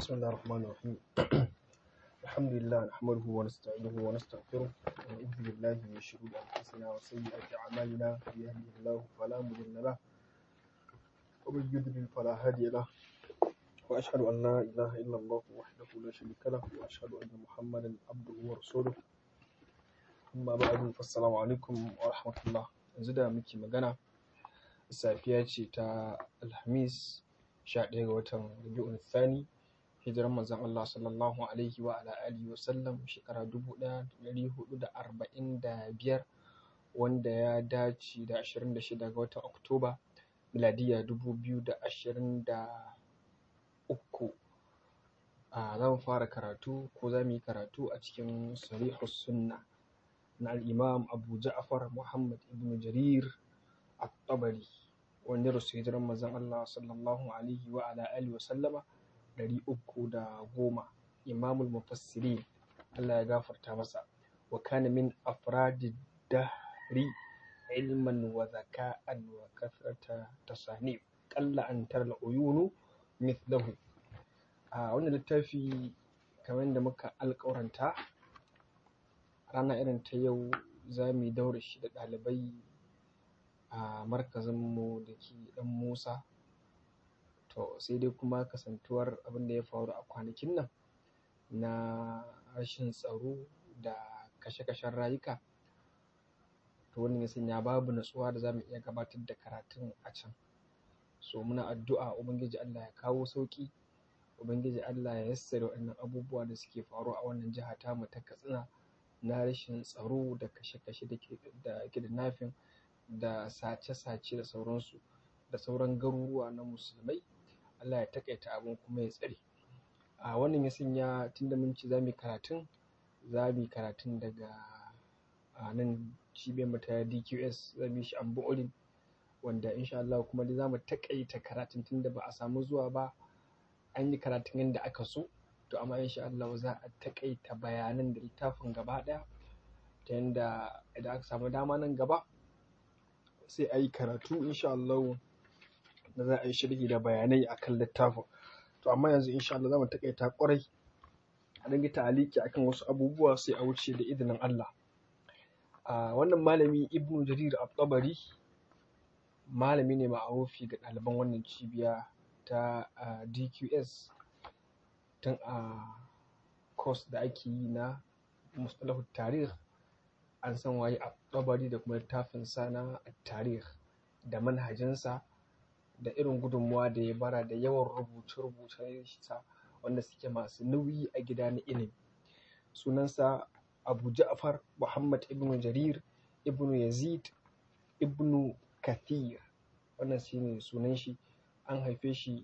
بسم الله الرحمن الرحيم الحمد لله نحمده ونستعينه ونستغفره ونعوذ بالله من شرور أنفسنا وسيئات أعمالنا من يهده الله فلا مضل له ومن يضلل فلا هادي له وأشهد أن لا إله إلا الله وحده لا شريك له وأشهد أن محمدا عبده ورسوله أما بعد فالسلام عليكم ورحمة الله. Yanzu da muke magana safiya ce ta Alhamis 11 ga watan Rabi'ul Thani hijiran manzon Allah sallallahu alaihi wa ala alihi wa sallam shekara 1445 wanda ya dace da 26 ga watan Oktoba miladiya 2023. Za mu fara karatu ko za mu yi karatu a cikin Sarihus Sunna na al-Imam Abu Ja'far Muhammad ibn Jarir at-Tabari wanda rasu hijiran manzon Allah sallallahu alaihi wa ala alihi wa sallama 310. Imamul Mufassirin Allah ya gafarta masa wa kana min afradid dahri ilman wa zaka'an wa kathrata tasanif qalla an tara al-uyunu mithlahu. Wannan littafi kamar da muka alƙawaranta rana irin ta yau za mu yi daura shi da ɗalibai a markazinmu da ke ɗan Musa. To sai dai kuma kasantuwar abin da ya faru a kwanakin nan na rashin tsaro da kashe-kashen rayuka, to wannan ya sanya babu natsuwa da za mu iya gabatar da karatun a can. So muna addu'a Ubangiji Allah ya kawo sauƙi, Ubangiji Allah ya yassare waɗannan abubuwa da suke faruwa a wannan jiha tamu ta Katsina na rashin tsaro da kashe-kashe da kidnapping da sace-sace da sauransu da sauran garuruwa na musulmai. Allah ya taƙaita abin kuma ya tsare. Wannan ya sanya tunda mun ce za mu yi karatun daga nan cibiyar mu ta DQS, za mu yi shi an bu'ulin wanda insha Allah kuma dai za mu taƙaita karatun tunda ba a samu zuwa ba an yi karatun yadda aka so, to amma insha Allah za a taƙaita bayanan da littafin gaba ɗaya ta yanda idan aka samu dama nan gaba sai a yi karatu insha Allah da za a yi sharhi da bayanai akan littafin. To amma yanzu insha Allah za mu taƙaita ƙwarai a dinga ta'aliki akan wasu abubuwa sai a wuce da izinin Allah. Wannan malami Ibn Jarir at-Tabari malami ne ma'arufi ga ɗaliban wannan cibiya ta DQS tun a course da ake yi na Mustalahut Tarikh. An san waye at-Tabari da kuma littafinsa na at-Tarikh da manhajinsa da irin gudunmuwa da ya bara da yawan rubuce-rubucen sa wanda suke masu nauyi a gida na ilimi. Sunansa Abu Ja'far Muhammad ibn Jarir ibn Yazid ibn Kathir, wannan shine sunan shi. An haife shi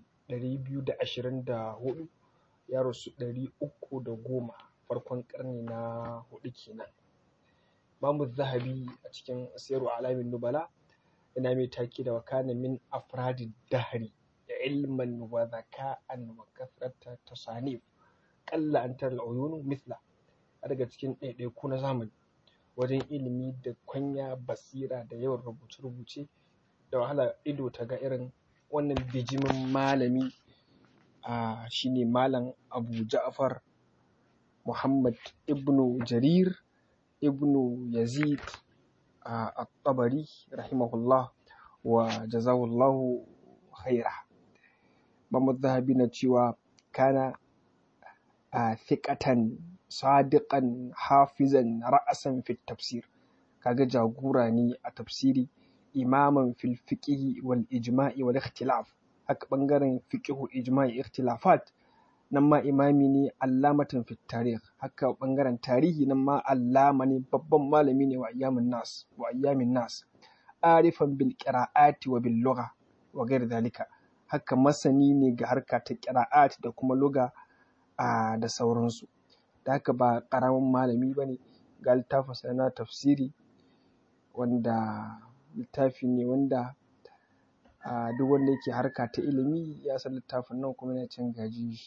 224, ya rasu 310, farkon ƙarni na 4 kenan. Imam Zahabi a cikin Siyar Alamin Nubala yana mai taki da wakana min afradid dahri ilman wa zaka'an wa kathrata tasanif qalla an tara al-uyunu mithla. Daga cikin ɗaiɗaiku na zamani wajen ilimi da kwanya basira da yawan rubuce-rubuce da wahala ido ta ga irin wannan bijimin malami. Shine malam Abu Ja'far Muhammad ibn Jarir ibn Yazid at-Tabari rahimahullah wa jazawallahu khaira. Imam Zahabi na cewa kana thiqatan sadiqan hafizan ra'asan fi tafsir. Kaga jagora ne a tafsiri, imaman fil fiqhi wal ijma'i wal ikhtilaf. Haka bangaren fiqhu ijma'i ikhtilafat nan ma imami ne, allamatan fit tarikh. Haka bangaren tarihi nan ma allama ne, babban malami ne wa ayyamin nas arifan bil qira'ati wa bil lugha wa ghairi dhalika. Haka masani ne ga harka ta qira'at da kuma lugha da sauransu. Da haka ba ƙaramin malami bane. Ga littafinsa na tafsiri wanda littafi ne wanda duk wanda yake harka ta ilimi ya san littafin nan kuma yana cin gaji.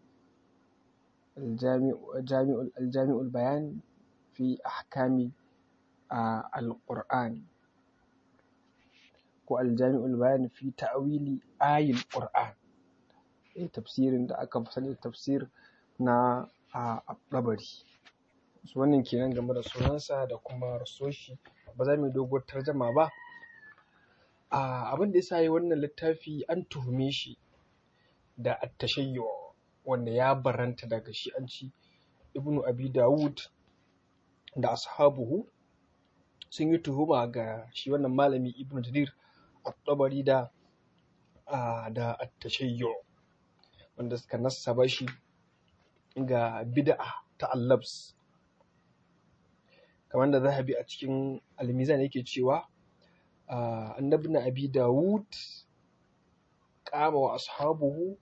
Aljami'ul bayan fi ahkami al-Qur'an ko aljami'ul bayan fi ta'wili ayil Qur'an. tafsirin da aka fi sani da tafsir na At-Tabari. So wannan kenan game da sunansa da kuma rasuwarshi. Ba za mu yi doguwar tarjama ba. Abin da ya sa yi wannan littafi, an tuhume shi da at-tashayyu, wanda ya barranta daga shi'anci. Ibnu Abi Dawud da ashabuhu sun yi tuhuma ga shi wannan malami Ibn Jarir At-Tabari da at-tashayyu, wanda suka nassaba shi ga bid'a ta al-labs. Kamar da Zahabi a cikin al-Mizan yake cewa annabi na Abi Dawud qama wa ashabuhu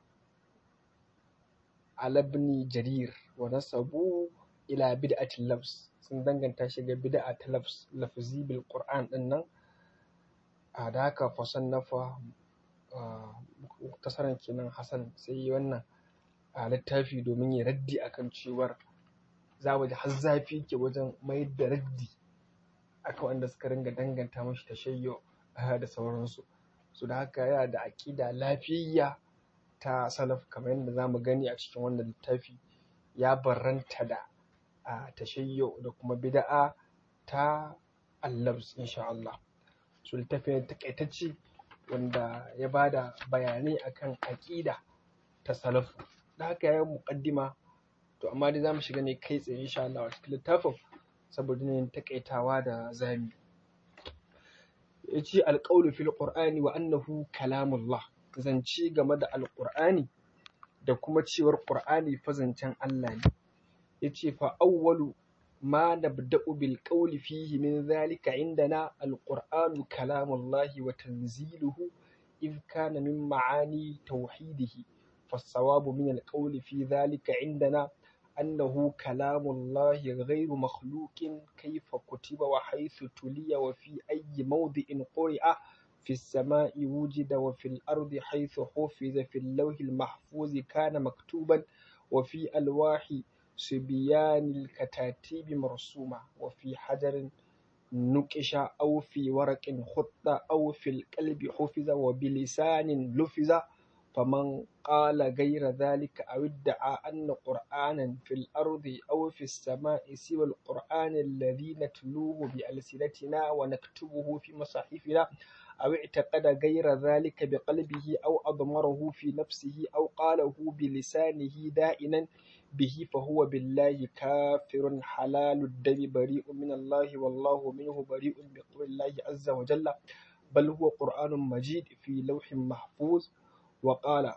ala ibn Jarir wa nasabu ila bid'atil labs, sun danganta shi ga bid'a ta lafzi bil Qur'an din nan. Da haka fasannafa muktasaran kenan Hassan sai wannan littafi domin ya raddi akan cewar za mu ji har zafi ke wajen mai da raddi akan wanda suka ringa danganta mashi tashayyu da sauransu. So da haka yana da aƙida lafiyayya ta salaf, kamar yadda za mu gani a cikin wannan littafi. Ya barranta da tashayyu da kuma bid'a ta al-labs insha Allah. So littafin takaitacce wanda ya bada bayanai akan aƙida ta salaf. Da haka ya yi muƙaddima, to amma dai za mu shiga ne kai tsaye insha Allah a cikin littafin saboda ne takaitawa da zami. Ya ce alƙawlu fil Qur'ani wa annahu kalamullah, zance game da alƙur'ani da kuma cewar ƙur'ani fa zancen Allah ne. Ya ce fa awwalu ma nabda'u bil qawli fihi min zalika indana alqur'anu kalamullahi wa tanziluhu idh kana min ma'ani tauhidihi. فالصواب من القول في ذلك عندنا أنه كلام الله غير مخلوق كيف كتب وحيث تلي وفي أي موضع قرئ، في السماء وجد وفي الأرض حيث حفظ، في اللوح المحفوظ كان مكتوبا، وفي ألواح صبيان الكتاتيب مرسوما، وفي حجر نقش أو في ورق خط أو في القلب حفظ وبلسان لفظ. فمن قال غير ذلك أو ادعى أن قرآنا في الأرض أو في السماء سوى القرآن الذي نتلوه بألسنتنا ونكتبه في مصاحفنا، أو اعتقد غير ذلك بقلبه أو أضمره في نفسه أو قاله بلسانه دائنا به، فهو بالله كافر حلال الدم بريء من الله والله منه بريء بقول الله عز وجل، بل هو قرآن مجيد في لوح محفوظ. وقال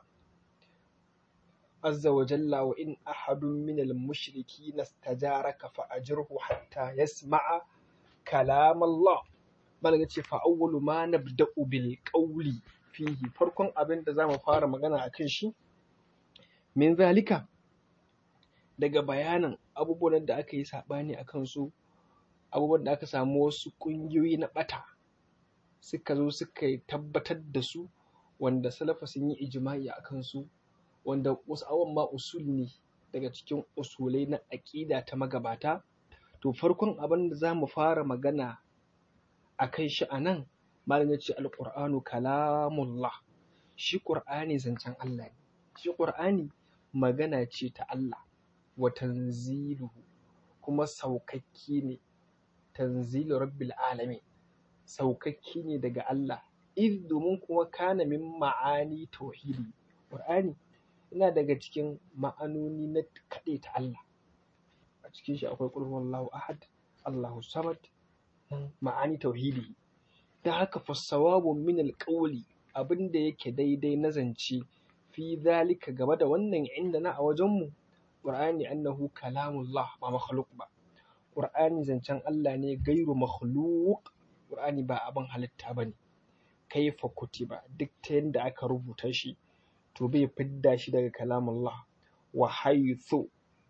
عز وجل وإن أحد من المشركين استجارك فأجره حتى يسمع كلام الله. بل فأول ما نبدأ بالقول فيه، فركم أبن تزام فار مغانا أكنشي من ذلك daga bayanan abubuwan da aka yi saɓani a kansu, abubuwan da aka samu wasu ƙungiyoyi na ɓata suka zo suka tabbatar da su, wanda salafa sun yi ijma'i a kansu, wanda wasu abubuwan ma usul ne daga cikin usulai na aƙida ta magabata. To farkon abin da za mu fara magana a kai shi a nan, malam ya ce alƙur'anu kalamullah, shi ƙur'ani zancen Allah ne, shi ƙur'ani magana ce ta Allah. Wa tanziluhu, kuma saukakke ne, tanzilu rabbil alamin, saukakke ne daga Allah. Iz, domin kuma kana min ma'ani tauhidi, Qur'ani ina daga cikin ma'anoni na kaɗai ta Allah. A cikin shi akwai qul huwallahu ahad, Allahu samad, ma'ani tauhidi. Da haka fassawabu min alqawli, abinda yake daidai na zance, fi zalika game da wannan inda na a wajenmu, Qur'ani annahu kalamullah ba makhluq ba. Qur'ani zancen Allah ne, gairu makhluq, Qur'ani ba abin halitta bane. Kaifa kutiba, duk ta yanda aka rubuta shi to bai fidda shi daga kalamullah. Wa haythu,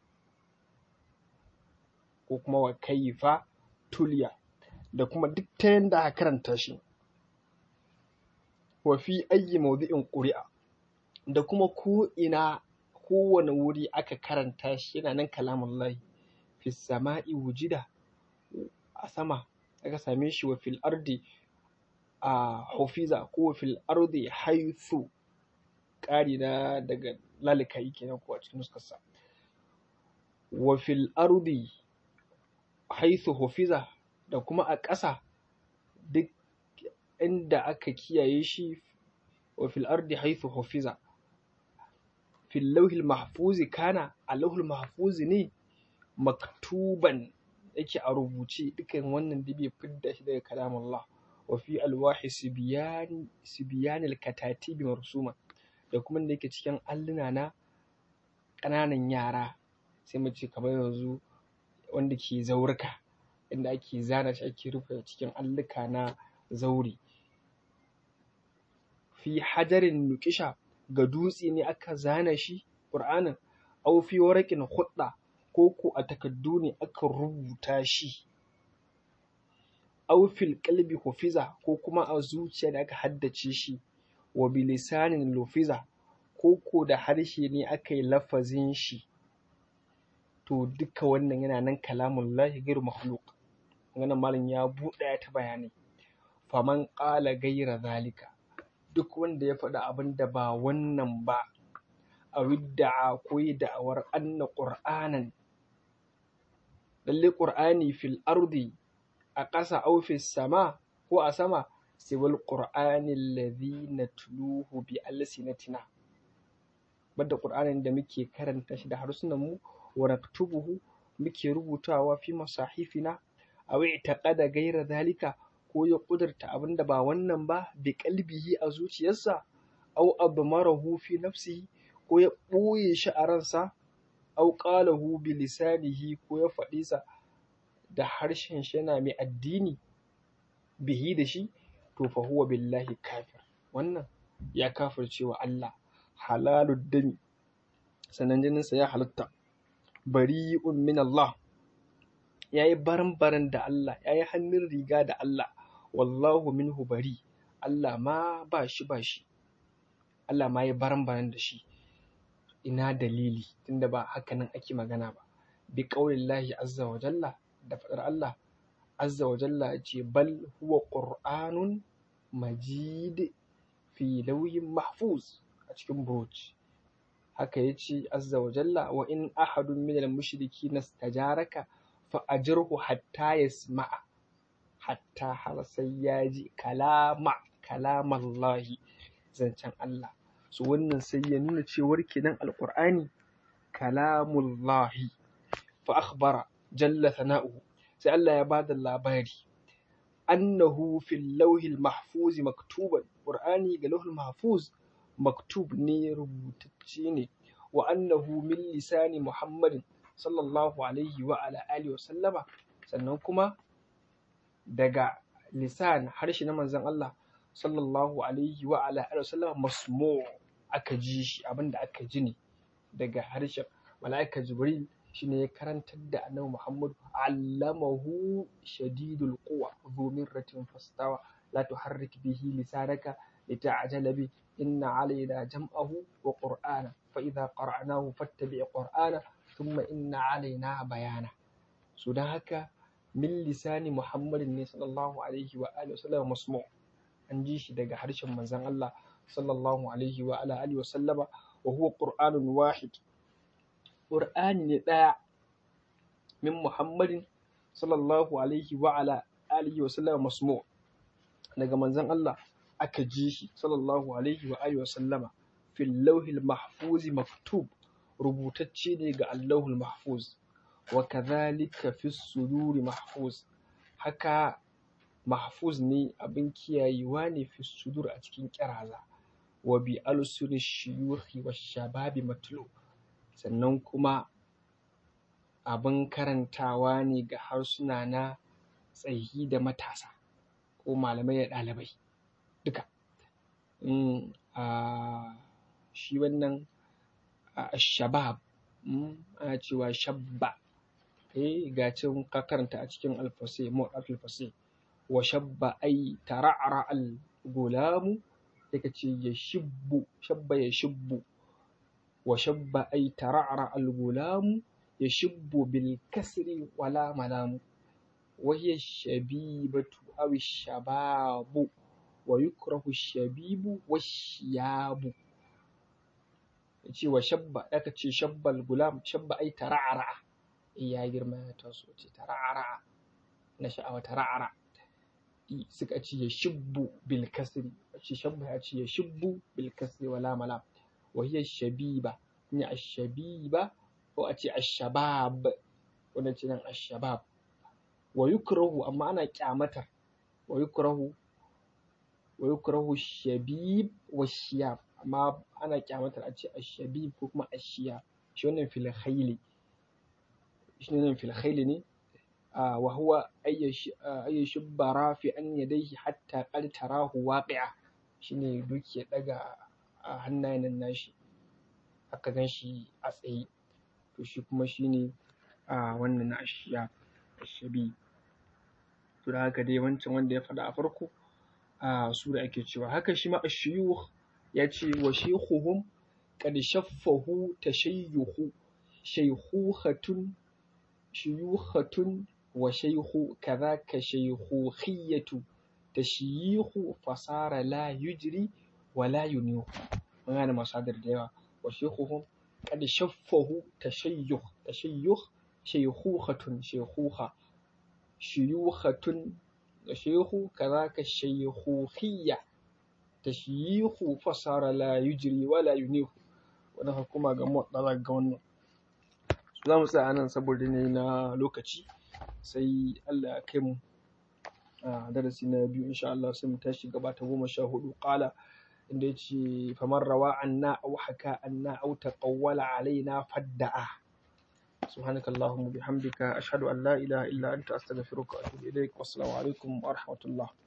ko kuma wa kaifa tuliya, da kuma duk ta yanda aka karanta shi. Wa fi ayyi mawdi'in quri'a, da kuma ko ina kowane wuri aka karanta shi yana nan kalamullahi. Fi sama'i wujida, a sama aka same shi, wa fil ardi hufiza, ko fil ardi haythu ƙari na daga lalikai kenan ko a cikin nuskarsa. Wa fil ardi haythu hufiza, da kuma a ƙasa duk inda aka kiyaye shi. Wa fil ardi haythu hufiza fil lawhil mahfuzi kana, a lawhil mahfuzi ne, maktuban yake a rubuce. Dukan wannan da bai fidda shi daga kalamullah. Wa fi alwahi sibyanil katatibi marsuma, da kuma da yake cikin alluna na ƙananan yara, sai mu ce kamar yanzu wanda ke zaurika, inda ake zana shi ake rufe cikin alluka na zauri. Fi hajarin nuqisha, ga dutse ne aka zana shi Qur'anin. Aw fi waraqin khudda, ko ko a takaddu ne aka rubuta shi. Aw fil qalbi hufiza, ko kuma a zuciya da aka haddace shi. Wa bi lisanin lufiza, ko ko da harshe ne aka yi lafazin shi. To duka wannan yana nan kalamullahi ghairu makhluq. Wannan malam ya buɗe ta bayanai. Faman qala ghayra zalika, duk wanda ya faɗi abin da ba wannan ba, a widda'a ko yi da'awar anna qur'anan, lalle qur'ani fil ardi, a ƙasa, aw fis sama, ko a sama, siwal qur'ani alladhi natluhu bi alsinatina, banda qur'anin da muke karanta shi da harsunan mu, wa naktubuhu, muke rubutawa fi masahifina. Aw i'taqada ghayra zalika, ko ya ƙudurta abin da ba wannan ba, bi qalbihi, a zuciyarsa. Aw admarahu fi nafsihi, ko ya ɓoye shi a ransa. Aw qalahu bi lisanihi, ko ya faɗi sa da harshen shi yana mai addini bihi da shi. To fa huwa billahi kafir, wannan ya kafirce wa Allah. Halalud dami, sanan jininsa ya halatta. Bari'un min Allah, yayi baran-baran da Allah, yayi hannun riga da Allah. Wallahu minhu bari, Allah ma ba shi, Allah ma ya baran-baran da shi. Ina dalili, tunda ba haka nan ake magana ba. Bi qaulillahi azza wa jalla, da faɗar Allah azza wa jalla ce, bal huwa qur'anun majid fi lawhin mahfuz, a cikin buruj. Haka yace azza wa jalla, wa in ahadun minal mushrikina istajaraka fa ajirhu hatta yasma'a, hatta har sai ya ji kalamallahi, zancen Allah. So wannan sai ya nuna cewar kenan alqur'ani kalamullahi. Fa akhbara jalla sana'uhu, sai Allah ya bada labari, annahu fil lawhil mahfuz maktuban, qur'ani ga lawhil mahfuz maktub ne, rubutacce ne. Wa annahu min lisani muhammadin sallallahu alaihi wa ala alihi wa sallama, sannan kuma daga lisan, harshe na manzon Allah sallallahu alaihi wa ala alihi wa sallama, masmu' aka ji shi, abinda aka ji ne daga harshen mala'ika Jibril, shine ya karantar da annabi Muhammad. Allamahu shadidul quwa dhu mirratin fastawa, la tuharrik bihi lisanaka lita'jala bi, inna alaina jam'ahu wa qur'ana, fa idha qara'nahu fattabi' qur'ana, thumma inna alaina bayana. So dan haka min lisani Muhammadin ne sallallahu alaihi wa alihi wasallam, masmu', an ji shi daga harshen manzon Allah sallallahu alaihi wa ala alihi wasallama. Wa huwa qur'anun wahid, qur'ani ne ɗaya, min Muhammadin sallallahu alaihi wa ala alihi wasallam, masmu', daga manzon Allah aka ji shi sallallahu alaihi wa alihi wasallama. Fil lawhil mahfuz maktub, rubutacce ne ga allahul mahfuz. Wa kadhalika fis suduri mahfuz, haka mahfuz ne, abin kiyayewa ne, fis sudur, a cikin kiraza. Wa bi alsuni shuyukhi wash shababi matlu, sannan kuma abin karantawa ne ga harsuna na tsayi da matasa, ko malamai da ɗalibai duka. Shi wannan shabab, ana cewa shabba, ga can ka karanta a cikin alfasai, mu'arraf alfasai. Wa shabba ay tara'ra al gulamu, sai ka ce yashibbu, shabba yashibbu. Wa shabba ay tara'ra al gulamu, yashibbu bil kasri wala malamu. Wa hiya shabibatu aw shababu, wa yukrahu shabibu wash shiyabu. yace wa shabba aka ce shabbal gulam shabba ai tara'ara ya girma ya taso ce tara'ara na sha'awa tara'ara suka ce ya shibbu bil kasri ce shabba ya ce ya shibbu bil kasri wala malam wa hiya shabiba ni ash-shabiba ko a ce ash-shabab wannan ce nan ash-shabab wa yukrahu amma ana kyamatar wa yukrahu shabib wa shiyab amma ana kyamatar a ce ash-shabib ko kuma ash-shiyab shi wannan fil khayli ne wa huwa ay shibba rafi'an yadayhi hatta qad tarahu waqi'a shine duki ya daga hannayen nashi aka ganshi a tsaye to shi kuma shine wannan na ash-shiyab ash-shabib to da haka dai wancan wanda ya faɗa a farko su da ake cewa haka shi ma ash-shuyukh ya ce wa shaykhuhum qad shaffahu tashayyuhu shuyukhatun wa shaykhu kadhaka shaykhukhiyatu tashyihu fasara la yujri wa la yunihu mun gane masadar da yawa wa shaykhuhum qad shaffahu tashayyuh shaykhuhatun shaykhuha shuyukhatun shaykhu kadhaka shaykhukhiyya tashyihu fasara la yujri wa la yunihu wannan hukuma ga muwaddala ga wannan za mu tsaya nan saboda ne na lokaci sai Allah ya kai mu darasi na biyu insha Allah sai mu tashi gaba ta 14 qala inda yace faman rawa anna aw haka anna aw taqawwala alaina fadda'a subhanakallahumma bihamdika ashhadu an la ilaha illa anta astaghfiruka wa atubu ilaik wassalamu alaikum wa rahmatullah